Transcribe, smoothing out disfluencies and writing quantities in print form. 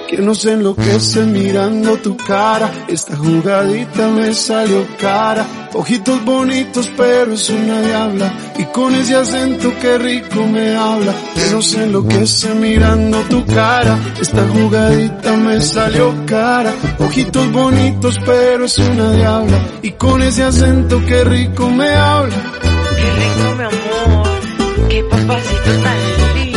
que no se enloquece mirando tu cara. Esta jugadita me salió cara. Ojitos bonitos pero es una diabla, y con ese acento que rico me habla. Que no se enloquece mirando tu cara. Esta jugadita me salió cara. Ojitos bonitos pero es una diabla, y con ese acento que rico me habla. Qué rico, mi amor, qué papacito tan lindo.